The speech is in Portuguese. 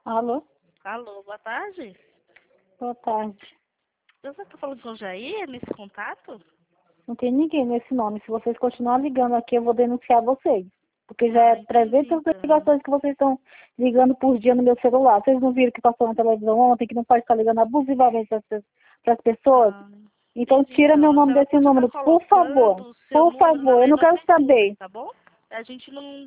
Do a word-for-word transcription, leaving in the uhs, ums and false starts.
Alô? Alô, boa tarde. Boa tarde. Você está falando com o Jair nesse contato? Não tem ninguém nesse nome. Se vocês continuarem ligando aqui, eu vou denunciar vocês. Porque já Ah, é entendi, trezentas então. ligações que vocês estão ligando por dia no meu celular. Vocês não viram que passou na televisão ontem, que não pode estar ligando abusivamente para as pessoas? Ah, Então entendi, tira então. meu A nome senhora desse pode estar número, por favor. colocando o seu Por número na favor, eu não legenda quero do YouTube, saber. tá bom? A gente não